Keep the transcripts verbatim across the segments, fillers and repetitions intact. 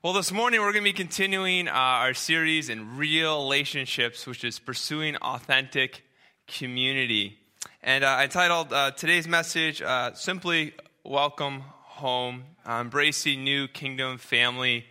Well, this morning we're going to be continuing uh, our series in real relationships, which is pursuing authentic community. And uh, I titled uh, today's message uh, simply "Welcome Home," uh, embracing new kingdom family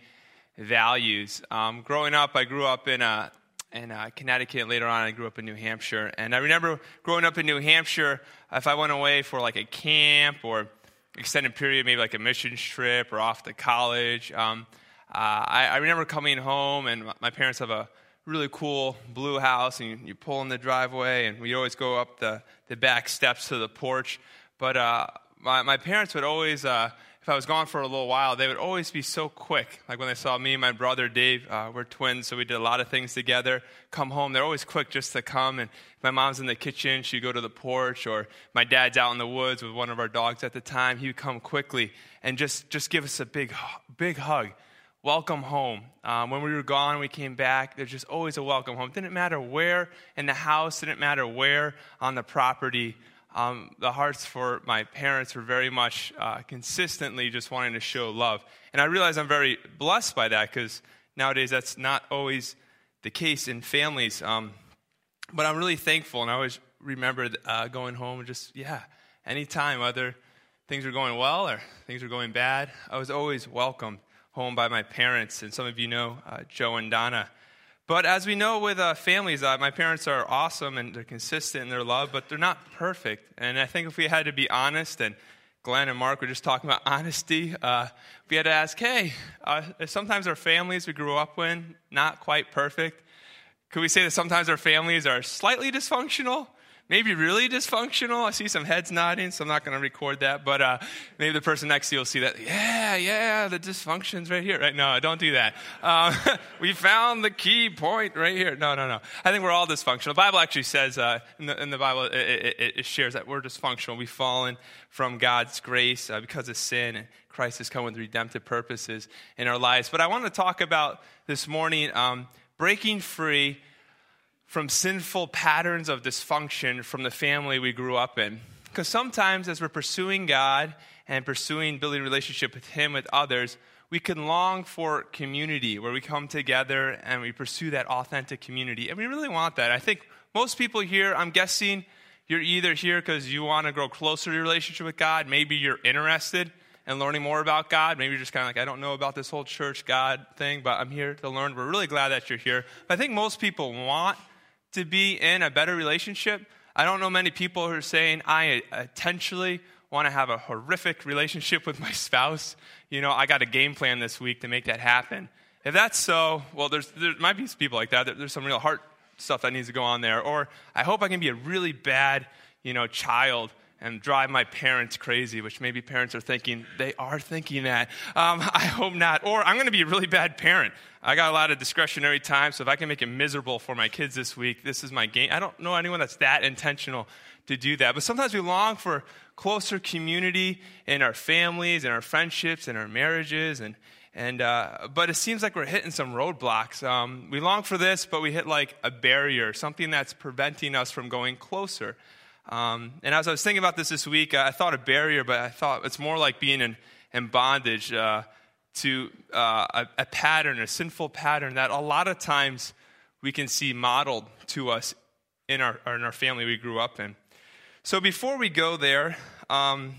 values. Um, growing up, I grew up in uh, in uh, Connecticut. Later on, I grew up in New Hampshire. And I remember growing up in New Hampshire, if I went away for like a camp or extended period, maybe like a mission trip or off to college. Um, Uh, I, I remember coming home, and my parents have a really cool blue house, and you, you pull in the driveway, and we always go up the, the back steps to the porch. But uh, my, my parents would always, uh, if I was gone for a little while, they would always be so quick. Like when they saw me and my brother Dave, uh, we're twins, so we did a lot of things together. Come home, they're always quick just to come. And if my mom's in the kitchen, she'd go to the porch, or my dad's out in the woods with one of our dogs at the time. He would come quickly and just, just give us a big, big hug. Welcome home. Um, when we were gone, we came back. There's just always a welcome home. Didn't matter where in the house, didn't matter where on the property. Um, the hearts for my parents were very much uh, consistently just wanting to show love. And I realize I'm very blessed by that because nowadays that's not always the case in families. Um, but I'm really thankful, and I always remember uh, going home and just, yeah, anytime, whether things are going well or things are going bad, I was always welcomed home by my parents, and some of you know uh, Joe and Donna. But as we know with uh, families, uh, my parents are awesome and they're consistent in their love, but they're not perfect. And I think if we had to be honest, and Glenn and Mark were just talking about honesty, uh, we had to ask, hey, uh, sometimes our families we grew up with, not quite perfect. Could we say that sometimes our families are slightly dysfunctional? Maybe really dysfunctional. I see some heads nodding, so I'm not going to record that. But uh, maybe the person next to you will see that. Yeah, yeah, the dysfunction's right here. Right? No, don't do that. Um, we found the key point right here. No, no, no. I think we're all dysfunctional. The Bible actually says, uh, in, the, in the Bible, it, it, it shares that we're dysfunctional. We've fallen from God's grace uh, because of sin, and Christ has come with redemptive purposes in our lives. But I want to talk about this morning um, breaking free from sinful patterns of dysfunction from the family we grew up in. Because sometimes as we're pursuing God and pursuing building a relationship with Him, with others, we can long for community where we come together and we pursue that authentic community. And we really want that. I think most people here, I'm guessing, you're either here because you want to grow closer to your relationship with God. Maybe you're interested in learning more about God. Maybe you're just kind of like, I don't know about this whole church God thing, but I'm here to learn. We're really glad that you're here. But I think most people want to be in a better relationship. I don't know many people who are saying, I intentionally want to have a horrific relationship with my spouse. You know, I got a game plan this week to make that happen. If that's so, well, there's there might be people like that. There's some real heart stuff that needs to go on there. Or I hope I can be a really bad, you know, child and drive my parents crazy, which maybe parents are thinking, they are thinking that. Um, I hope not. Or I'm going to be a really bad parent. I got a lot of discretionary time, so if I can make it miserable for my kids this week, this is my game. I don't know anyone that's that intentional to do that. But sometimes we long for closer community in our families, in our friendships, in our marriages. and and uh, But it seems like we're hitting some roadblocks. Um, we long for this, but we hit like a barrier, something that's preventing us from going closer. Um, and as I was thinking about this this week, I thought a barrier, but I thought it's more like being in, in bondage uh, to uh, a, a pattern, a sinful pattern that a lot of times we can see modeled to us in our, in our family we grew up in. So before we go there, um,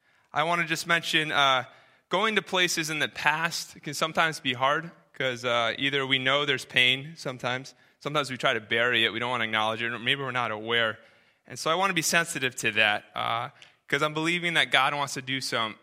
I want to just mention uh, going to places in the past can sometimes be hard because uh, either we know there's pain sometimes, sometimes we try to bury it, we don't want to acknowledge it, or maybe we're not aware. And so I want to be sensitive to that because uh, I'm believing that God wants to do some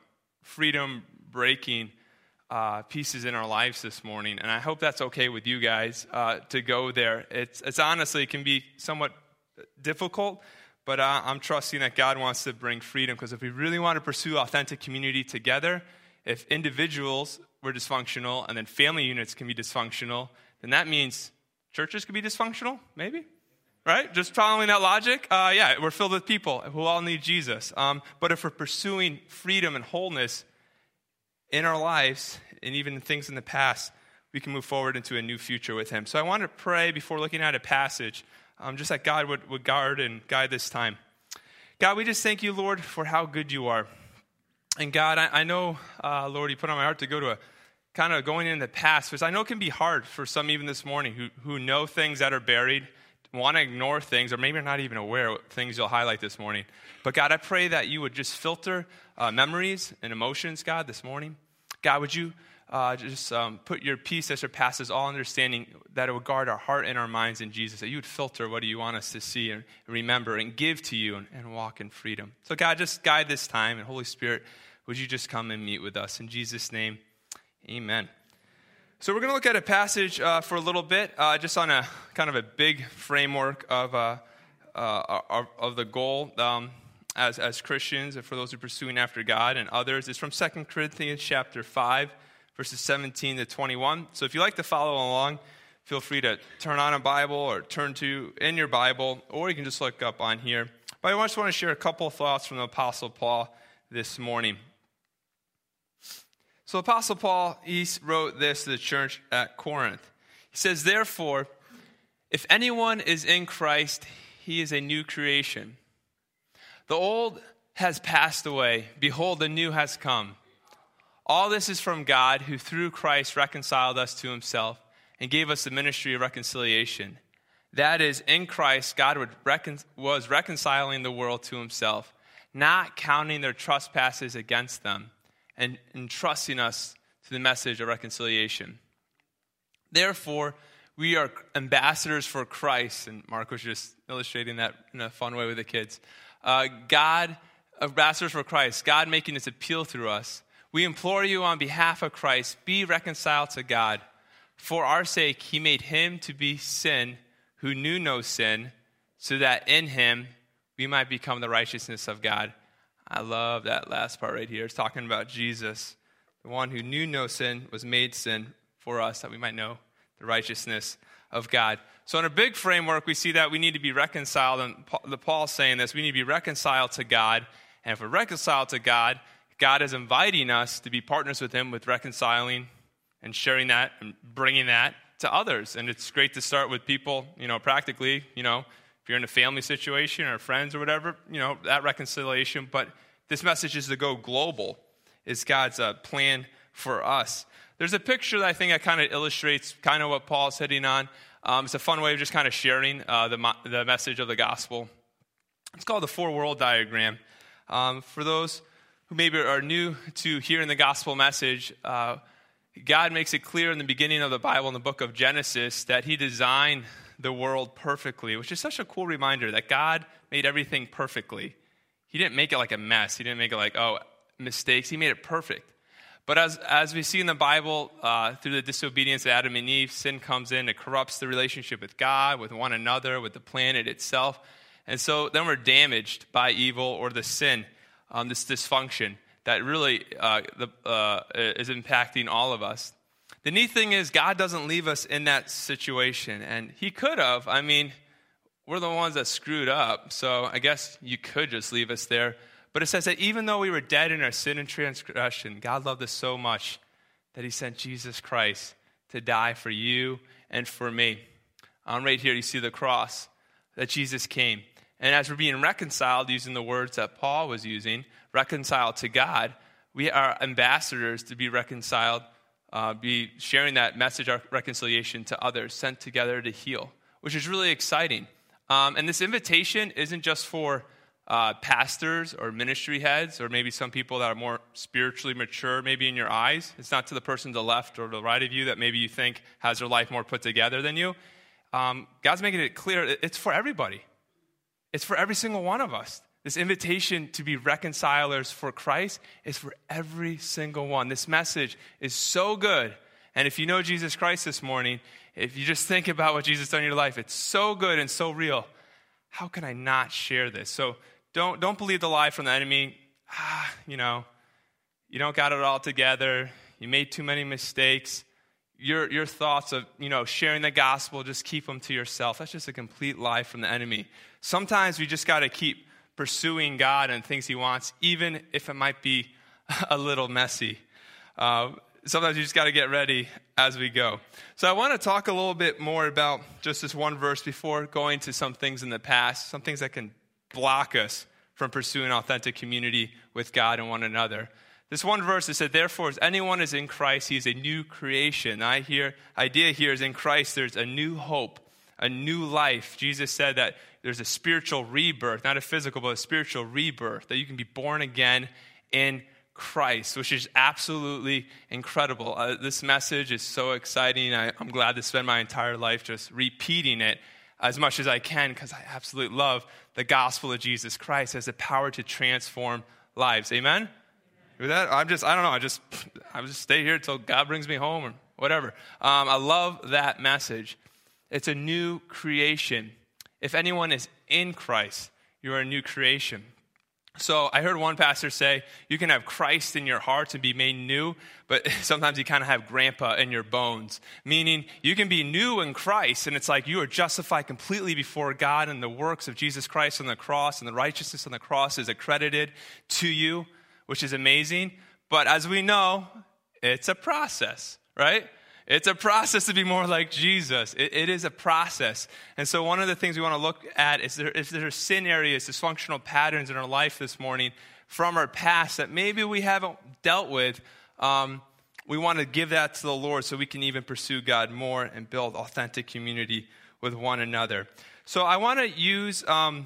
freedom-breaking uh, pieces in our lives this morning. And I hope that's okay with you guys uh, to go there. It's, it's honestly, it can be somewhat difficult, but uh, I'm trusting that God wants to bring freedom because if we really want to pursue authentic community together, if individuals were dysfunctional and then family units can be dysfunctional, then that means churches can be dysfunctional, maybe? Right? Just following that logic? Uh, yeah, we're filled with people who all need Jesus. Um, but if we're pursuing freedom and wholeness in our lives, and even in things in the past, we can move forward into a new future with Him. So I want to pray before looking at a passage, um, just that God would, would guard and guide this time. God, we just thank you, Lord, for how good you are. And God, I, I know, uh, Lord, you put on my heart to go to a kind of going in the past, because I know it can be hard for some even this morning who, who know things that are buried, want to ignore things, or maybe are not even aware of things you'll highlight this morning. But God, I pray that you would just filter uh, memories and emotions, God, this morning. God, would you uh, just um, put your peace that surpasses all understanding, that it would guard our heart and our minds in Jesus, that you would filter what do you want us to see and remember and give to you and, and walk in freedom. So God, just guide this time, and Holy Spirit, would you just come and meet with us? In Jesus' name, amen. So we're going to look at a passage uh, for a little bit, uh, just on a kind of a big framework of uh, uh, of, of the goal um, as as Christians, and for those who are pursuing after God and others. It's from Second Corinthians chapter five, verses seventeen to twenty-one. So if you like to follow along, feel free to turn on a Bible or turn to in your Bible, or you can just look up on here. But I just want to share a couple of thoughts from the Apostle Paul this morning. So Apostle Paul, he wrote this to the church at Corinth. He says, therefore, if anyone is in Christ, he is a new creation. The old has passed away. Behold, the new has come. All this is from God, who through Christ reconciled us to himself and gave us the ministry of reconciliation. That is, in Christ, God would recon- was reconciling the world to himself, not counting their trespasses against them, and entrusting us to the message of reconciliation. Therefore, we are ambassadors for Christ, and Mark was just illustrating that in a fun way with the kids. Uh, God, ambassadors for Christ, God making this appeal through us. We implore you on behalf of Christ, be reconciled to God. For our sake, he made him to be sin who knew no sin, so that in him we might become the righteousness of God. I love that last part right here. It's talking about Jesus, the one who knew no sin, was made sin for us, that we might know the righteousness of God. So in a big framework, we see that we need to be reconciled, and the Paul's saying this, we need to be reconciled to God. And if we're reconciled to God, God is inviting us to be partners with him with reconciling and sharing that and bringing that to others. And it's great to start with people, you know, practically, you know, if you're in a family situation or friends or whatever, you know, that reconciliation. But this message is to go global. It's God's uh, plan for us. There's a picture that I think that kind of illustrates kind of what Paul's hitting on. Um, it's a fun way of just kind of sharing uh, the, the message of the gospel. It's called the four-world diagram. Um, for those who maybe are new to hearing the gospel message, uh, God makes it clear in the beginning of the Bible, in the book of Genesis, that he designed the world perfectly, which is such a cool reminder that God made everything perfectly. He didn't make it like a mess. He didn't make it like, oh, mistakes. He made it perfect. But as as we see in the Bible, uh, through the disobedience of Adam and Eve, sin comes in. It corrupts the relationship with God, with one another, with the planet itself. And so then we're damaged by evil or the sin, um, this dysfunction that really uh, the, uh, is impacting all of us. The neat thing is God doesn't leave us in that situation, and he could have. I mean, we're the ones that screwed up, so I guess you could just leave us there. But it says that even though we were dead in our sin and transgression, God loved us so much that he sent Jesus Christ to die for you and for me. Um, right here you see the cross that Jesus came. And as we're being reconciled, using the words that Paul was using, reconciled to God, we are ambassadors to be reconciled, uh, be sharing that message of reconciliation to others, sent together to heal, which is really exciting. Um, and this invitation isn't just for uh, pastors or ministry heads, or maybe some people that are more spiritually mature, maybe in your eyes. It's not to the person to the left or to the right of you that maybe you think has their life more put together than you. Um, God's making it clear it's for everybody. It's for every single one of us. This invitation to be reconcilers for Christ is for every single one. This message is so good. And if you know Jesus Christ this morning, if you just think about what Jesus done in your life, it's so good and so real. How can I not share this? So don't don't believe the lie from the enemy. Ah, you know, you don't got it all together. You made too many mistakes. Your your thoughts of, you know, sharing the gospel, just keep them to yourself. That's just a complete lie from the enemy. Sometimes we just got to keep pursuing God and things he wants, even if it might be a little messy. Uh, sometimes you just got to get ready as we go. So I want to talk a little bit more about just this one verse before going to some things in the past, some things that can block us from pursuing authentic community with God and one another. This one verse, it said, therefore, as anyone is in Christ, he is a new creation. I hear, idea here is in Christ, there's a new hope, a new life. Jesus said that there's a spiritual rebirth, not a physical, but a spiritual rebirth, that you can be born again in Christ, which is absolutely incredible. Uh, this message is so exciting. I, I'm glad to spend my entire life just repeating it as much as I can, because I absolutely love the gospel of Jesus Christ. It has the power to transform lives. Amen? With that, I'm just, I don't know, I just, I just stay here until God brings me home or whatever. Um, I love that message. It's a new creation. If anyone is in Christ, you're a new creation. So I heard one pastor say, you can have Christ in your heart and be made new, but sometimes you kind of have grandpa in your bones. Meaning, you can be new in Christ, and it's like you are justified completely before God, and the works of Jesus Christ on the cross and the righteousness on the cross is accredited to you, which is amazing. But as we know, it's a process, right? It's a process to be more like Jesus. It, it is a process. And so one of the things we want to look at is there, if there are sin areas, dysfunctional patterns in our life this morning from our past that maybe we haven't dealt with, um, we want to give that to the Lord so we can even pursue God more and build authentic community with one another. So I want to use... Um,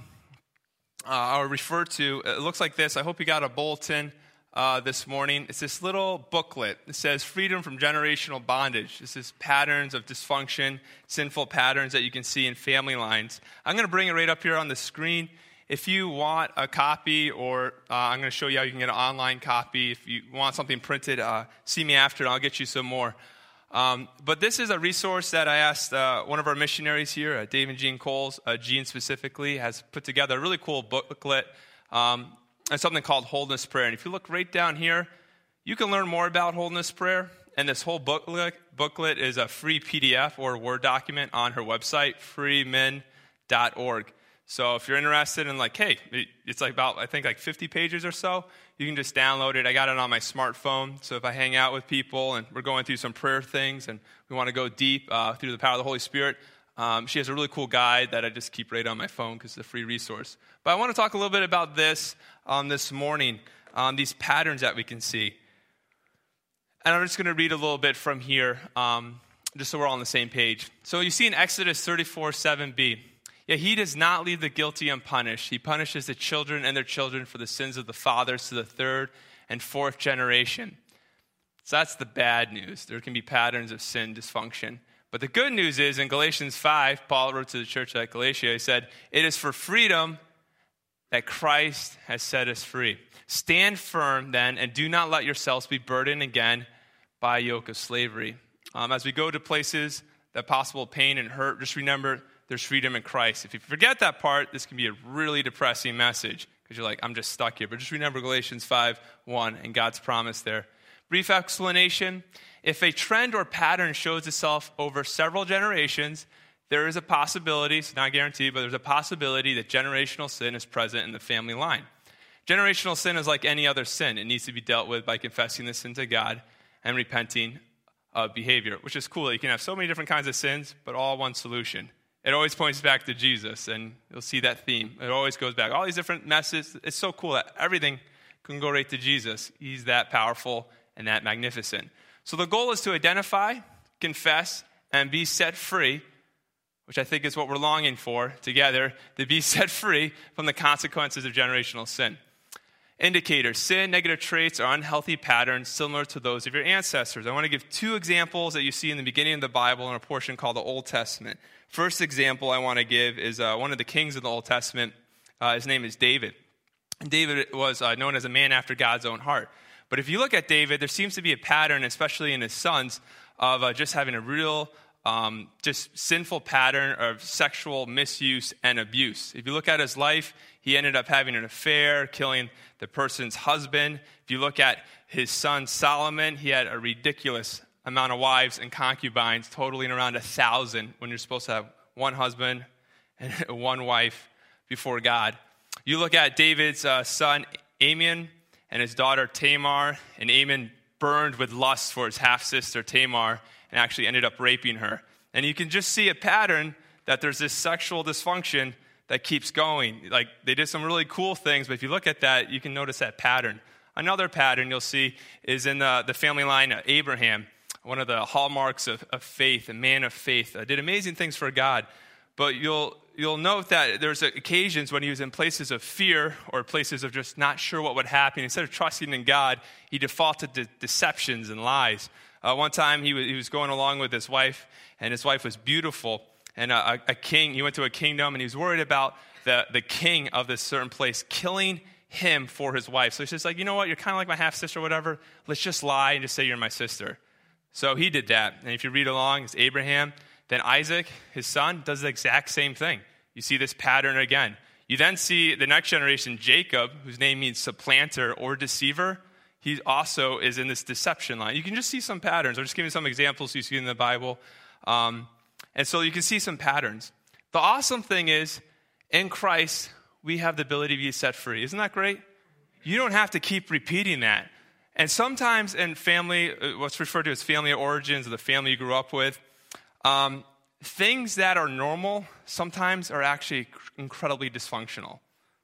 Uh, or refer to, it looks like this. I hope you got a bulletin uh, this morning. It's this little booklet. It says Freedom from Generational Bondage. This is patterns of dysfunction, sinful patterns that you can see in family lines. I'm going to bring it right up here on the screen. If you want a copy, or uh, I'm going to show you how you can get an online copy. If you want something printed, uh, see me after and I'll get you some more. Um, but this is a resource that I asked uh, one of our missionaries here, uh, Dave and Jean Coles. Uh, Jean specifically has put together a really cool booklet um, and something called Wholeness Prayer. And if you look right down here, you can learn more about Wholeness Prayer. And this whole booklet, booklet is a free P D F or Word document on her website, free min dot org. So if you're interested in like, hey, it's like about, I think like fifty pages or so, you can just download it. I got it on my smartphone. So if I hang out with people and we're going through some prayer things and we want to go deep uh, through the power of the Holy Spirit, um, she has a really cool guide that I just keep right on my phone because it's a free resource. But I want to talk a little bit about this um, this morning, um, these patterns that we can see. And I'm just going to read a little bit from here, um, just so we're all on the same page. So you see in Exodus thirty-four, seven b, yet he does not leave the guilty unpunished. He punishes the children and their children for the sins of the fathers to the third and fourth generation. So that's the bad news. There can be patterns of sin, dysfunction. But the good news is in Galatians five, Paul wrote to the church at Galatia, he said, it is for freedom that Christ has set us free. Stand firm then, and do not let yourselves be burdened again by a yoke of slavery. Um, as we go to places that possible pain and hurt, just remember there's freedom in Christ. If you forget that part, this can be a really depressing message because you're like, I'm just stuck here. But just remember Galatians five one and God's promise there. Brief explanation. If a trend or pattern shows itself over several generations, there is a possibility, it's not guaranteed, but there's a possibility that generational sin is present in the family line. Generational sin is like any other sin. It needs to be dealt with by confessing the sin to God and repenting of behavior, which is cool. You can have so many different kinds of sins, but all one solution. It always points back to Jesus, and you'll see that theme. It always goes back. All these different messes, it's so cool that everything can go right to Jesus. He's that powerful and that magnificent. So the goal is to identify, confess, and be set free, which I think is what we're longing for together, to be set free from the consequences of generational sin. Indicators: sin, negative traits, or unhealthy patterns similar to those of your ancestors. I want to give two examples that you see in the beginning of the Bible in a portion called the Old Testament. First example I want to give is uh, one of the kings of the Old Testament. Uh, his name is David. And David was uh, known as a man after God's own heart. But if you look at David, there seems to be a pattern, especially in his sons, of uh, just having a real Um, just sinful pattern of sexual misuse and abuse. If you look at his life, he ended up having an affair, killing the person's husband. If you look at his son Solomon, he had a ridiculous amount of wives and concubines, totaling around a thousand when you're supposed to have one husband and one wife before God. You look at David's uh, son Amnon and his daughter Tamar, and Amnon burned with lust for his half-sister Tamar, and actually ended up raping her. And you can just see a pattern that there's this sexual dysfunction that keeps going. Like, they did some really cool things, but if you look at that, you can notice that pattern. Another pattern you'll see is in the, the family line of Abraham, one of the hallmarks of, of faith, a man of faith, uh, did amazing things for God. But you'll you'll note that there's occasions when he was in places of fear or places of just not sure what would happen. Instead of trusting in God, he defaulted to deceptions and lies. Uh, one time he was, he was going along with his wife, and his wife was beautiful. And a, a king, he went to a kingdom, and he was worried about the, the king of this certain place killing him for his wife. So he's just like, you know what, you're kind of like my half-sister or whatever. Let's just lie and just say you're my sister. So he did that. And if you read along, it's Abraham. Then Isaac, his son, does the exact same thing. You see this pattern again. You then see the next generation, Jacob, whose name means supplanter or deceiver. He also is in this deception line. You can just see some patterns. I'm just giving some examples you see in the Bible. Um, and so you can see some patterns. The awesome thing is, in Christ, we have the ability to be set free. Isn't that great? You don't have to keep repeating that. And sometimes in family, what's referred to as family origins, or the family you grew up with, Um, things that are normal sometimes are actually incredibly dysfunctional.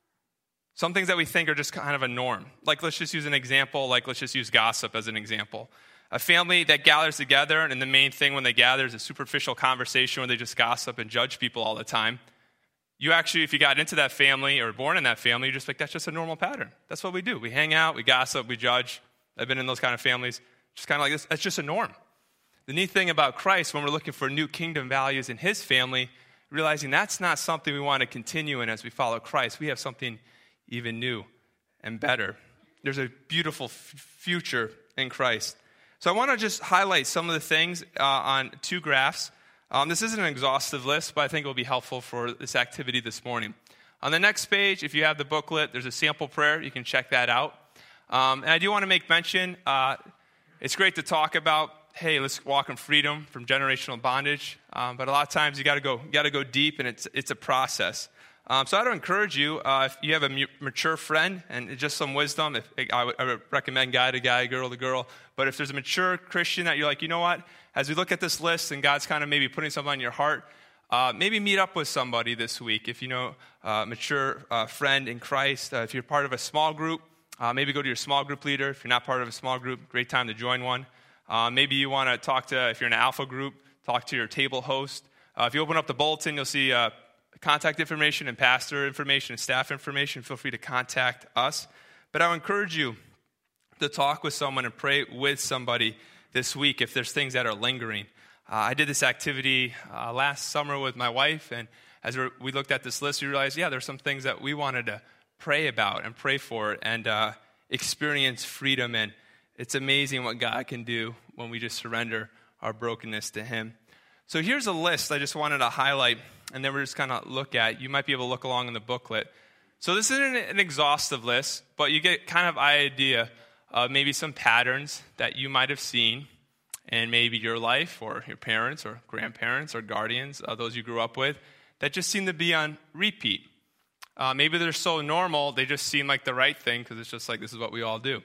Some things that we think are just kind of a norm. Like, let's just use an example, like let's just use gossip as an example. A family that gathers together, and the main thing when they gather is a superficial conversation where they just gossip and judge people all the time. You actually, if you got into that family or born in that family, you're just like, that's just a normal pattern. That's what we do. We hang out, we gossip, we judge. I've been in those kind of families. Just kind of like this. That's just a norm. The neat thing about Christ, when we're looking for new kingdom values in his family, realizing that's not something we want to continue in as we follow Christ. We have something even new and better. There's a beautiful f- future in Christ. So I want to just highlight some of the things uh, on two graphs. Um, this isn't an exhaustive list, but I think it will be helpful for this activity this morning. On the next page, if you have the booklet, there's a sample prayer. You can check that out. Um, and I do want to make mention, uh, it's great to talk about, hey, let's walk in freedom from generational bondage. Um, but a lot of times you got to go, you got to go deep, and it's it's a process. Um, so I would encourage you, uh, if you have a mu- mature friend and just some wisdom, if, I, would, I would recommend guy to guy, girl to girl. But if there's a mature Christian that you're like, you know what, as we look at this list and God's kind of maybe putting something on your heart, uh, maybe meet up with somebody this week. If you know a uh, mature uh, friend in Christ, uh, if you're part of a small group, uh, maybe go to your small group leader. If you're not part of a small group, great time to join one. Uh, maybe you want to talk to, if you're in an alpha group, talk to your table host. Uh, if you open up the bulletin, you'll see uh, contact information and pastor information and staff information. Feel free to contact us. But I would encourage you to talk with someone and pray with somebody this week if there's things that are lingering. Uh, I did this activity uh, last summer with my wife, and as we looked at this list, we realized, yeah, there's some things that we wanted to pray about and pray for and uh, experience freedom. And it's amazing what God can do when we just surrender our brokenness to him. So here's a list I just wanted to highlight, and then we're just kind of look at. You might be able to look along in the booklet. So this isn't an exhaustive list, but you get kind of idea of maybe some patterns that you might have seen in maybe your life or your parents or grandparents or guardians, uh, those you grew up with, that just seem to be on repeat. Uh, maybe they're so normal, they just seem like the right thing because it's just like this is what we all do.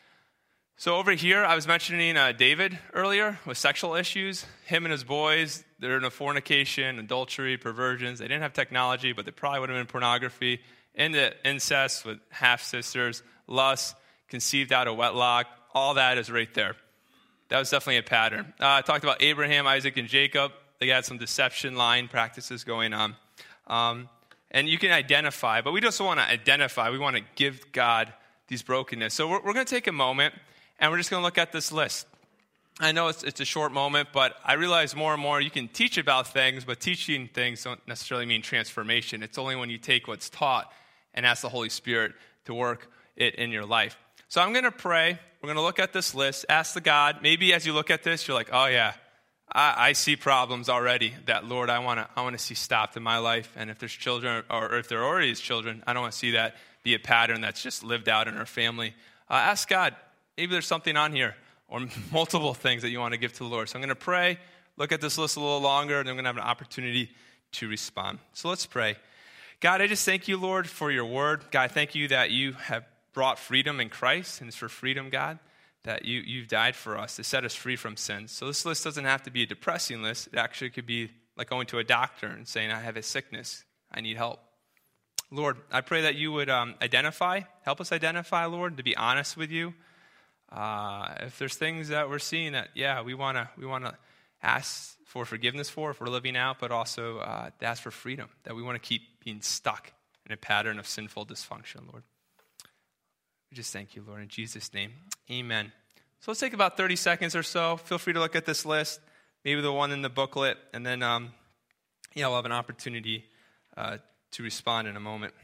So over here, I was mentioning uh, David earlier with sexual issues. Him and his boys, they're in a fornication, adultery, perversions. They didn't have technology, but they probably would have been pornography, into incest with half-sisters, lust, conceived out of wedlock. All that is right there. That was definitely a pattern. Uh, I talked about Abraham, Isaac, and Jacob. They had some deception line practices going on. Um, and you can identify, but we just want to identify. We want to give God these brokenness. So we're, we're going to take a moment, and we're just going to look at this list. I know it's, it's a short moment, but I realize more and more you can teach about things, but teaching things don't necessarily mean transformation. It's only when you take what's taught and ask the Holy Spirit to work it in your life. So I'm going to pray. We're going to look at this list, ask the God. Maybe as you look at this, you're like, oh yeah, I, I see problems already that, Lord, I want to I want to see stopped in my life. And if there's children, or if there already is children, I don't want to see that be a pattern that's just lived out in our family. Uh, ask God, maybe there's something on here or multiple things that you want to give to the Lord. So I'm going to pray, look at this list a little longer, and then I'm going to have an opportunity to respond. So let's pray. God, I just thank you, Lord, for your word. God, thank you that you have brought freedom in Christ, and it's for freedom, God, that you, you've died for us to set us free from sin. So this list doesn't have to be a depressing list. It actually could be like going to a doctor and saying, I have a sickness. I need help. Lord, I pray that you would um, identify, help us identify, Lord, to be honest with you. Uh, if there's things that we're seeing that, yeah, we want to we want to ask for forgiveness for if we're living out, but also uh, to ask for freedom, that we want to keep being stuck in a pattern of sinful dysfunction, Lord. We just thank you, Lord, in Jesus' name. Amen. So let's take about thirty seconds or so. Feel free to look at this list, maybe the one in the booklet, and then um, yeah, we'll have an opportunity uh, to respond in a moment.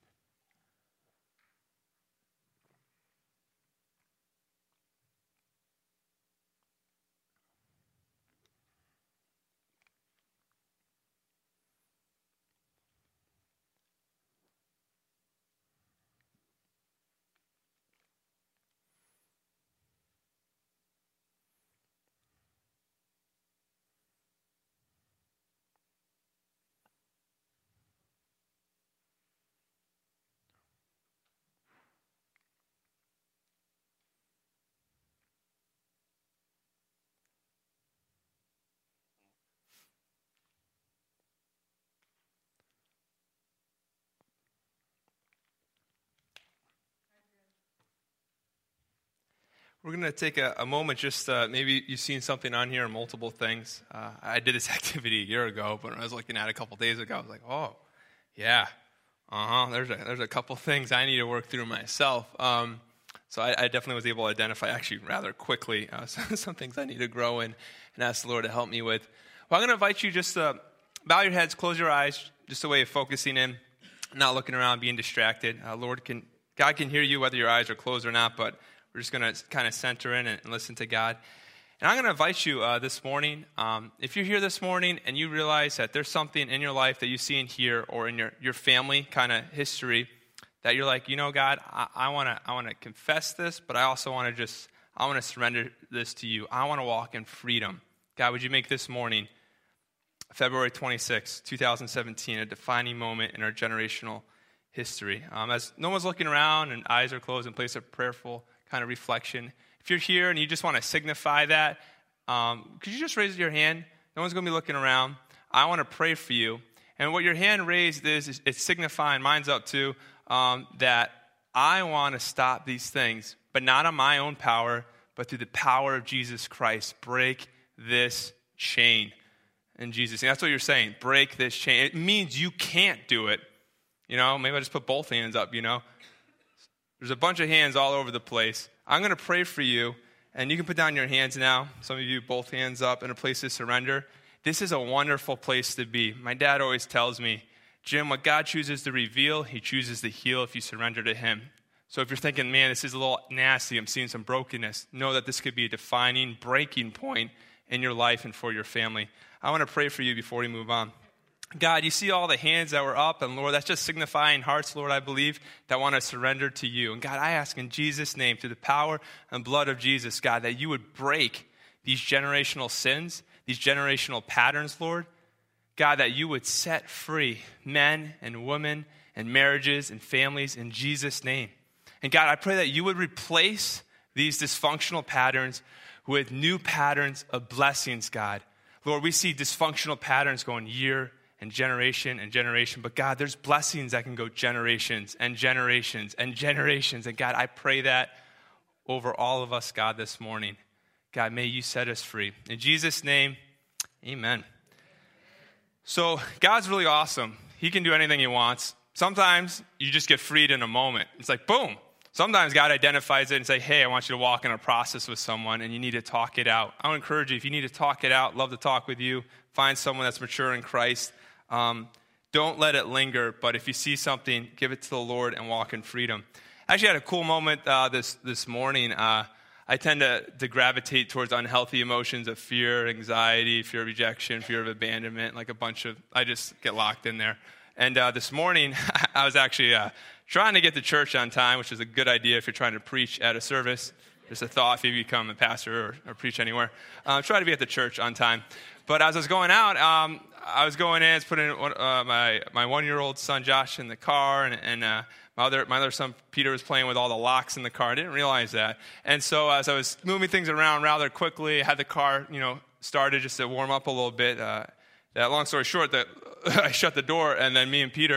We're going to take a, a moment, just uh, maybe you've seen something on here, multiple things. Uh, I did this activity a year ago, but when I was looking at it a couple days ago, I was like, oh, yeah, uh-huh, there's a, there's a couple things I need to work through myself. Um, so I, I definitely was able to identify, actually rather quickly, uh, some, some things I need to grow in and ask the Lord to help me with. Well, I'm going to invite you just to bow your heads, close your eyes, just a way of focusing in, not looking around, being distracted. Uh, Lord can, God can hear you whether your eyes are closed or not, but we're just going to kind of center in and listen to God. And I'm going to invite you uh, this morning, um, if you're here this morning and you realize that there's something in your life that you see in here or in your, your family kind of history that you're like, you know, God, I want to I want to confess this, but I also want to just, I want to surrender this to you. I want to walk in freedom. God, would you make this morning, February twenty-sixth, twenty seventeen, a defining moment in our generational history? Um, as no one's looking around and eyes are closed in place of prayerful kind of reflection. If you're here and you just want to signify that, um, could you just raise your hand? No one's going to be looking around. I want to pray for you. And what your hand raised is, is it's signifying, mine's up too, um, that I want to stop these things, but not on my own power, but through the power of Jesus Christ. Break this chain in Jesus' name. That's what you're saying. Break this chain. It means you can't do it. You know, maybe I just put both hands up, you know. There's a bunch of hands all over the place. I'm going to pray for you, and you can put down your hands now. Some of you, both hands up in a place of surrender. This is a wonderful place to be. My dad always tells me, Jim, what God chooses to reveal, he chooses to heal if you surrender to him. So if you're thinking, man, this is a little nasty, I'm seeing some brokenness, know that this could be a defining, breaking point in your life and for your family. I want to pray for you before we move on. God, you see all the hands that were up, and Lord, that's just signifying hearts, Lord, I believe, that want to surrender to you. And God, I ask in Jesus' name, through the power and blood of Jesus, God, that you would break these generational sins, these generational patterns, Lord. God, that you would set free men and women and marriages and families in Jesus' name. And God, I pray that you would replace these dysfunctional patterns with new patterns of blessings, God. Lord, we see dysfunctional patterns going year and generation and generation. But God, there's blessings that can go generations and generations and generations. And God, I pray that over all of us, God, this morning. God, may you set us free. In Jesus' name, amen. So God's really awesome. He can do anything he wants. Sometimes you just get freed in a moment. It's like, boom. Sometimes God identifies it and say, hey, I want you to walk in a process with someone and you need to talk it out. I would encourage you, if you need to talk it out, love to talk with you. Find someone that's mature in Christ. Um, don't let it linger, but if you see something, give it to the Lord and walk in freedom. I actually had a cool moment uh, this this morning. Uh, I tend to, to gravitate towards unhealthy emotions of fear, anxiety, fear of rejection, fear of abandonment, like a bunch of, I just get locked in there. And uh, this morning, I was actually uh, trying to get to church on time, which is a good idea if you're trying to preach at a service. Just a thought if you become a pastor or, or preach anywhere. Uh, try to be at the church on time. But as I was going out, um, I was going in, I was putting one, uh, my my one-year-old son Josh in the car, and, and uh, my other my other son Peter was playing with all the locks in the car. I didn't realize that. And so as I was moving things around rather quickly, I had the car, you know, started just to warm up a little bit. Uh, that long story short, that I shut the door, and then me and Peter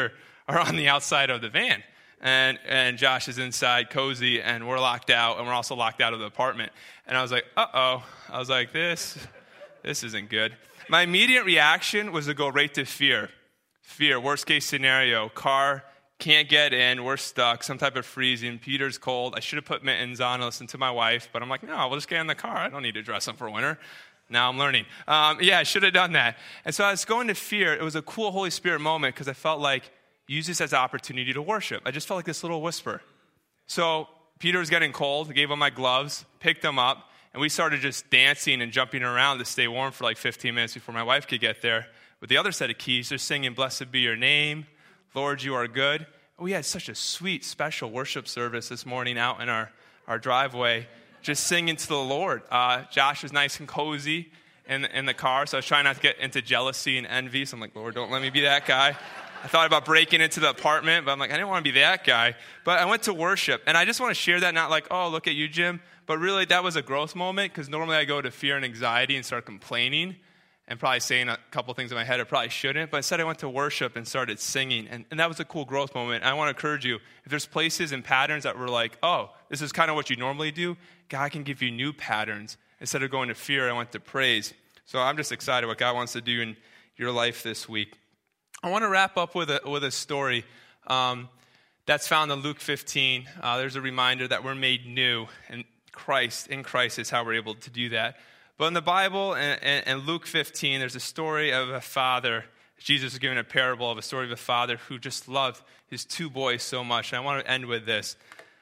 are on the outside of the van. And and Josh is inside, cozy, and we're locked out, and we're also locked out of the apartment. And I was like, uh-oh. I was like, this, this isn't good. My immediate reaction was to go right to fear. Fear, worst case scenario, car can't get in, we're stuck, some type of freezing, Peter's cold. I should have put mittens on and listened to my wife, but I'm like, no, we'll just get in the car. I don't need to dress up for winter. Now I'm learning. Um, yeah, I should have done that. And so I was going to fear. It was a cool Holy Spirit moment because I felt like, use this as an opportunity to worship. I just felt like this little whisper. So Peter was getting cold. I gave him my gloves, picked him up, and we started just dancing and jumping around to stay warm for like fifteen minutes before my wife could get there. With the other set of keys, they're singing, "Blessed be your name, Lord, you are good." We had such a sweet, special worship service this morning out in our, our driveway, just singing to the Lord. Uh, Josh was nice and cozy in, in the car, so I was trying not to get into jealousy and envy. So I'm like, Lord, don't let me be that guy. I thought about breaking into the apartment, but I'm like, I didn't want to be that guy. But I went to worship, and I just want to share that, not like, oh, look at you, Jim, but really that was a growth moment, because normally I go to fear and anxiety and start complaining and probably saying a couple things in my head I probably shouldn't, but instead I went to worship and started singing, and, and that was a cool growth moment. I want to encourage you, if there's places and patterns that were like, oh, this is kind of what you normally do, God can give you new patterns. Instead of going to fear, I went to praise. So I'm just excited what God wants to do in your life this week. I want to wrap up with a, with a story um, that's found in Luke fifteen. Uh, there's a reminder that we're made new, and Christ, in Christ is how we're able to do that. But in the Bible, in, in Luke fifteen, there's a story of a father. Jesus is giving a parable of a story of a father who just loved his two boys so much. And I want to end with this.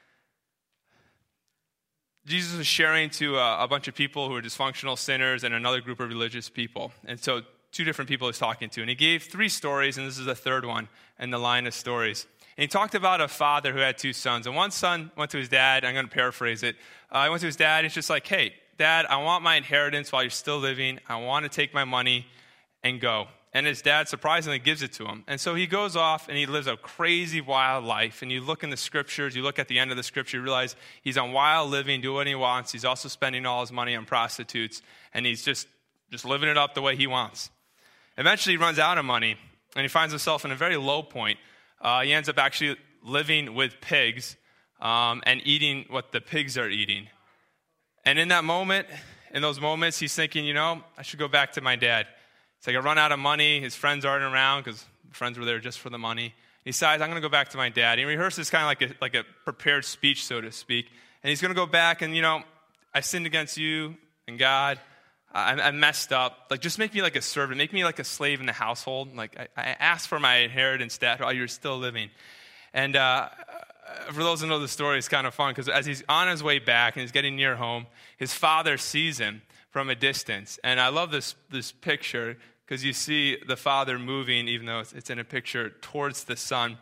Jesus was sharing to a, a bunch of people who were dysfunctional sinners and another group of religious people. And so two different people he's talking to. And he gave three stories, and this is the third one in the line of stories. And he talked about a father who had two sons. And one son went to his dad. I'm going to paraphrase it. Uh, he went to his dad, and he's just like, hey, Dad, I want my inheritance while you're still living. I want to take my money and go. And his dad surprisingly gives it to him. And so he goes off and he lives a crazy, wild life. And you look in the scriptures, you look at the end of the scripture, you realize he's on wild living, do what he wants. He's also spending all his money on prostitutes. And he's just, just living it up the way he wants. Eventually he runs out of money and he finds himself in a very low point. Uh, he ends up actually living with pigs um, and eating what the pigs are eating. And in that moment, in those moments, he's thinking, you know, I should go back to my dad. It's like I run out of money. His friends aren't around because friends were there just for the money. He decides, I'm going to go back to my dad. He rehearses kind of like a, like a prepared speech, so to speak. And he's going to go back and, you know, I sinned against you and God. I, I messed up. Like, just make me like a servant. Make me like a slave in the household. Like, I, I asked for my inheritance, Dad, while you're still living. And uh, for those who know the story, it's kind of fun because as he's on his way back and he's getting near home, his father sees him from a distance. And I love this this picture because you see the father moving, even though it's, it's in a picture, towards the son.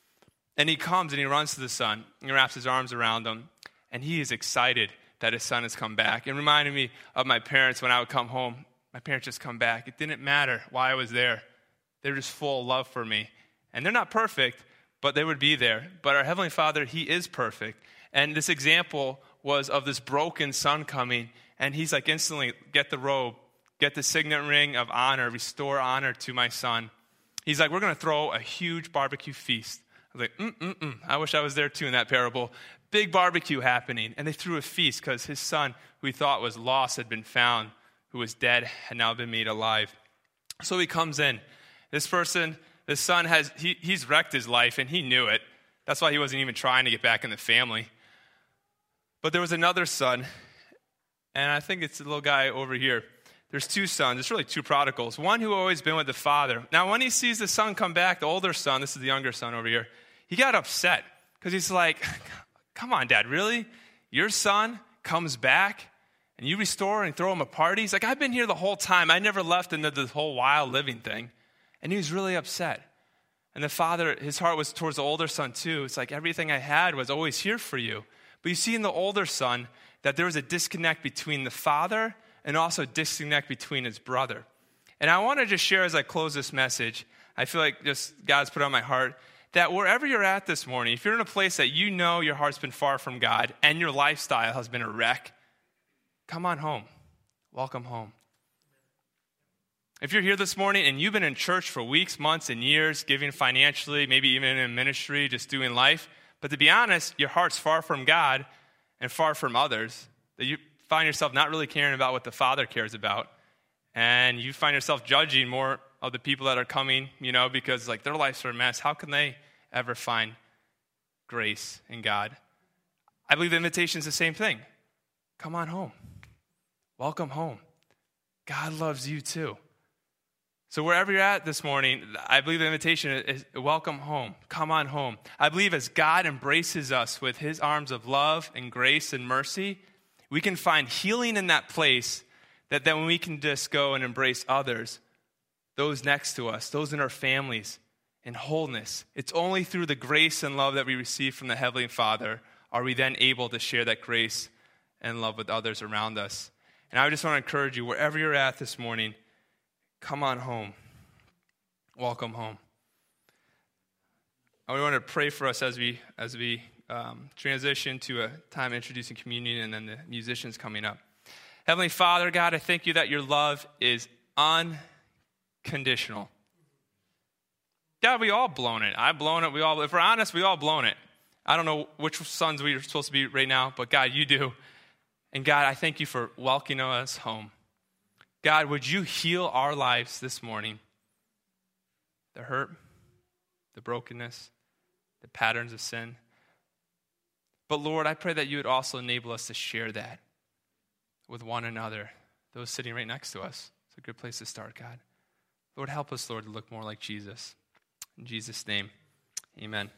And he comes and he runs to the son. He wraps his arms around him. And he is excited that his son has come back. It reminded me of my parents when I would come home. My parents just come back. It didn't matter why I was there. They were just full of love for me. And they're not perfect, but they would be there. But our Heavenly Father, He is perfect. And this example was of this broken son coming, and He's like, instantly, get the robe, get the signet ring of honor, restore honor to my son. He's like, we're going to throw a huge barbecue feast. I was like, mm-mm-mm. I wish I was there too in that parable. Big barbecue happening. And they threw a feast because his son, who he thought was lost, had been found, who was dead, had now been made alive. So he comes in. This person, this son, has he, he's wrecked his life, and he knew it. That's why he wasn't even trying to get back in the family. But there was another son, and I think it's the little guy over here. There's two sons. It's really two prodigals. One who always been with the father. Now, when he sees the son come back, the older son, this is the younger son over here, he got upset because he's like, come on, Dad, really? Your son comes back and you restore and throw him a party? He's like, I've been here the whole time. I never left into this whole wild living thing. And he was really upset. And the father, his heart was towards the older son too. It's like everything I had was always here for you. But you see in the older son that there was a disconnect between the father and also disconnect between his brother. And I want to just share as I close this message, I feel like just God's put on my heart, that wherever you're at this morning, if you're in a place that you know your heart's been far from God and your lifestyle has been a wreck, come on home. Welcome home. If you're here this morning and you've been in church for weeks, months, and years, giving financially, maybe even in ministry, just doing life, but to be honest, your heart's far from God and far from others, that you find yourself not really caring about what the Father cares about, and you find yourself judging more of the people that are coming, you know, because like their lives are a mess. How can they ever find grace in God? I believe the invitation is the same thing. Come on home. Welcome home. God loves you too. So wherever you're at this morning, I believe the invitation is welcome home. Come on home. I believe as God embraces us with his arms of love and grace and mercy, we can find healing in that place that then we can just go and embrace others, those next to us, those in our families, in wholeness. It's only through the grace and love that we receive from the Heavenly Father are we then able to share that grace and love with others around us. And I just want to encourage you, wherever you're at this morning, come on home. Welcome home. I want to pray for us as we as we um, transition to a time introducing communion and then the musicians coming up. Heavenly Father, God, I thank you that your love is unconditional. God, we all blown it. I've blown it. We all, if we're honest, we all blown it. I don't know which sons we are supposed to be right now, but God, you do. And God, I thank you for welcoming us home. God, would you heal our lives this morning? The hurt, the brokenness, the patterns of sin. But Lord, I pray that you would also enable us to share that with one another, those sitting right next to us. It's a good place to start, God. Lord, help us, Lord, to look more like Jesus. In Jesus' name, amen.